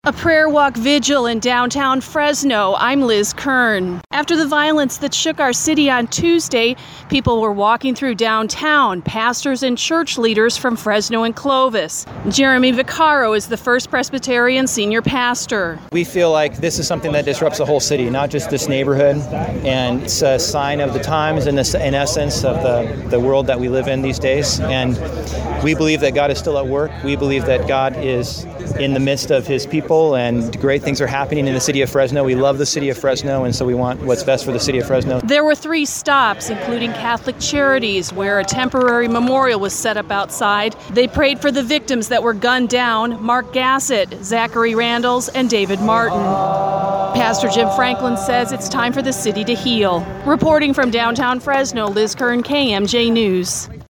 A prayer walk vigil in downtown Fresno. I'm Liz Kern. After the violence that shook our city on Tuesday, people were walking through downtown, pastors and church leaders from Fresno and Clovis. Jeremy Vaccaro is the First Presbyterian senior pastor. We feel like this is something that disrupts the whole city, not just this neighborhood, and it's a sign of the times and in essence of the world that we live in these days. And we believe that God is still at work. We believe that God is in the midst of his people, and great things are happening in the city of Fresno. We love the city of Fresno, and so we want what's best for the city of Fresno. There were 3 stops, including Catholic Charities, where a temporary memorial was set up outside. They prayed for the victims that were gunned down: Mark Gassett, Zachary Randalls, and David Martin. Pastor Jim Franklin says it's time for the city to heal. Reporting from downtown Fresno, Liz Kern, KMJ News.